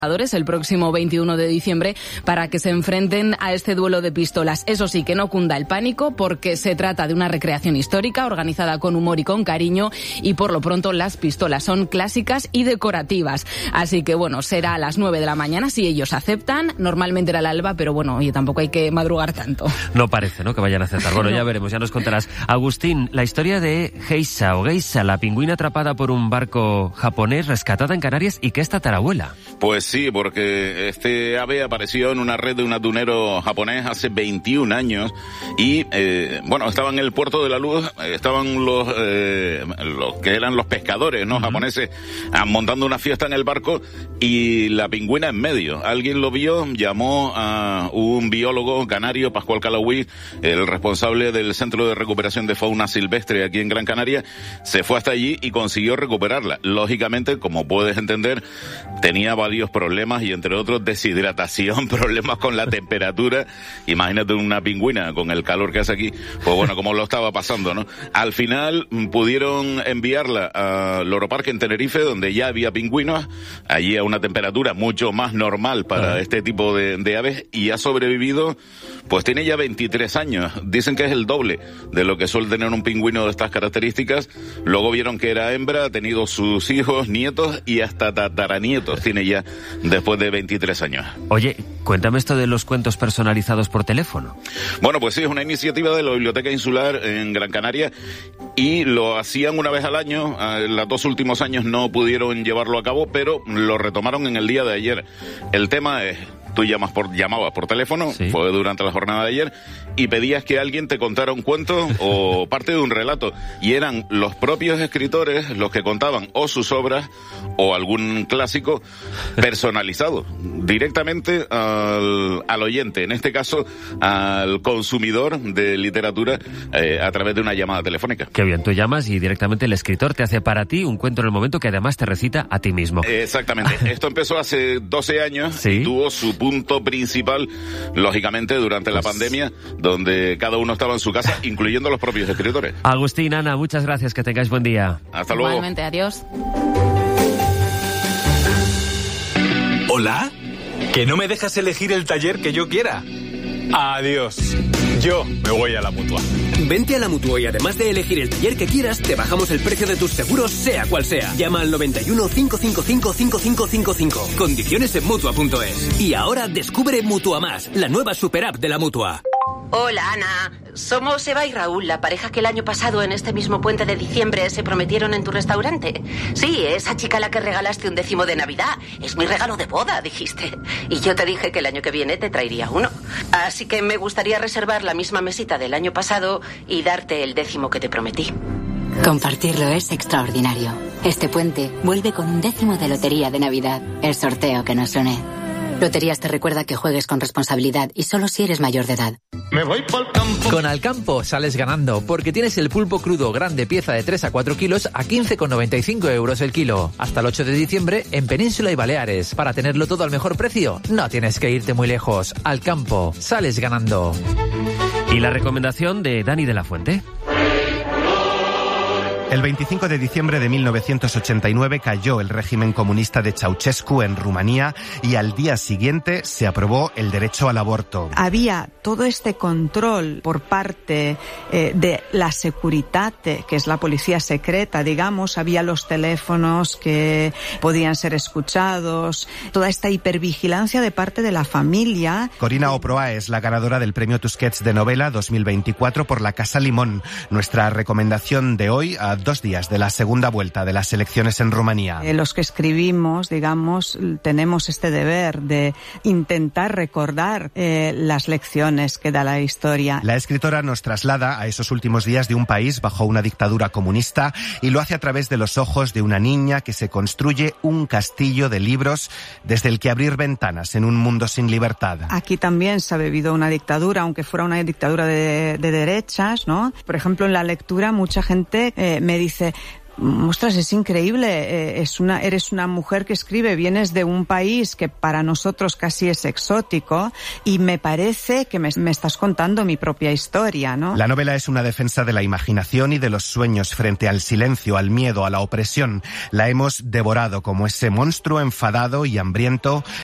el próximo 21 de diciembre para que se enfrenten a este duelo de pistolas. Eso sí, que no cunda el pánico porque se trata de una recreación histórica organizada con humor y con cariño y por lo pronto las pistolas son clásicas y decorativas. Así que bueno, será a las 9 de la mañana si ellos aceptan. Normalmente era el alba, pero bueno, oye, tampoco hay que madrugar tanto. No parece, ¿no?, que vayan a aceptar. Bueno, no. Ya veremos, ya nos contarás. Agustín, la historia de Geisa, la pingüina atrapada por un barco japonés rescatada en Canarias y que es tatarabuela. Pues sí, porque este ave apareció en una red de un atunero japonés hace 21 años y, estaba en el puerto de la Luz, estaban los que eran los pescadores, ¿no?, japoneses, montando una fiesta en el barco y la pingüina en medio. Alguien lo vio, llamó a un biólogo canario, Pascual Calauí, el responsable del Centro de Recuperación de Fauna Silvestre aquí en Gran Canaria, se fue hasta allí y consiguió recuperarla. Lógicamente, como puedes entender, tenía varios problemas y entre otros deshidratación, problemas con la temperatura. Imagínate una pingüina con el calor que hace aquí, pues bueno, como lo estaba pasando, ¿no? Al final pudieron enviarla a Loro Parque en Tenerife, donde ya había pingüinos, allí a una temperatura mucho más normal para este tipo de aves, y ha sobrevivido, pues tiene ya 23 años. Dicen que es el doble de lo que suele tener un pingüino de estas características. Luego vieron que era hembra, ha tenido sus hijos, nietos y hasta tataranietos tiene ya después de 23 años. Oye, cuéntame esto de los cuentos personalizados por teléfono. Bueno, pues sí, es una iniciativa de la Biblioteca Insular en Gran Canaria y lo hacían una vez al año. Los 2 últimos años no pudieron llevarlo a cabo, pero lo retomaron en el día de ayer. El tema es: tú llamabas por teléfono, sí, fue durante la jornada de ayer, y pedías que alguien te contara un cuento o parte de un relato. Y eran los propios escritores los que contaban o sus obras o algún clásico personalizado directamente al oyente, en este caso al consumidor de literatura, a través de una llamada telefónica. Qué bien, tú llamas y directamente el escritor te hace para ti un cuento en el momento que además te recita a ti mismo. Exactamente. Esto empezó hace 12 años, ¿sí?, y tuvo su punto principal, lógicamente, durante la pandemia, donde cada uno estaba en su casa, incluyendo los propios escritores. Agustín, Ana, muchas gracias, que tengáis buen día. Hasta luego. Igualmente, adiós. ¿Hola? ¿Que no me dejas elegir el taller que yo quiera? Adiós. Yo me voy a la Mutua. Vente a la Mutua y además de elegir el taller que quieras, te bajamos el precio de tus seguros, sea cual sea. Llama al 91 555 5555. Condiciones en Mutua.es. Y ahora descubre Mutua Más, la nueva super app de la Mutua. Hola, Ana. Somos Eva y Raúl, la pareja que el año pasado en este mismo puente de diciembre se prometieron en tu restaurante. Sí, esa chica a la que regalaste un 10º de Navidad. Es mi regalo de boda, dijiste. Y yo te dije que el año que viene te traería uno. Así que me gustaría reservar la misma mesita del año pasado y darte el 10º que te prometí. Compartirlo es extraordinario. Este puente vuelve con un 10º de Lotería de Navidad, el sorteo que nos une. Loterías te recuerda que juegues con responsabilidad y solo si eres mayor de edad. Me voy pa'l campo. Con Alcampo sales ganando, porque tienes el pulpo crudo grande pieza de 3 a 4 kilos a 15,95 euros el kilo. Hasta el 8 de diciembre en Península y Baleares. Para tenerlo todo al mejor precio, no tienes que irte muy lejos. Alcampo, sales ganando. ¿Y la recomendación de Dani de la Fuente? El 25 de diciembre de 1989 cayó el régimen comunista de Ceausescu en Rumanía y al día siguiente se aprobó el derecho al aborto. Había todo este control por parte de la Securitate, que es la policía secreta, digamos. Había los teléfonos que podían ser escuchados, toda esta hipervigilancia de parte de la familia. Corina Oproa es la ganadora del Premio Tusquets de Novela 2024 por La Casa Limón. Nuestra recomendación de hoy, a 2 días de la segunda vuelta de las elecciones en Rumanía. Los que escribimos, digamos, tenemos este deber de intentar recordar las lecciones que da la historia. La escritora nos traslada a esos últimos días de un país bajo una dictadura comunista y lo hace a través de los ojos de una niña que se construye un castillo de libros desde el que abrir ventanas en un mundo sin libertad. Aquí también se ha vivido una dictadura, aunque fuera una dictadura de derechas, ¿no? Por ejemplo, en la lectura mucha gente me dice: ostras, es increíble, eres una mujer que escribe, vienes de un país que para nosotros casi es exótico y me parece que me estás contando mi propia historia, ¿no? La novela es una defensa de la imaginación y de los sueños frente al silencio, al miedo, a la opresión. La hemos devorado como ese monstruo enfadado y hambriento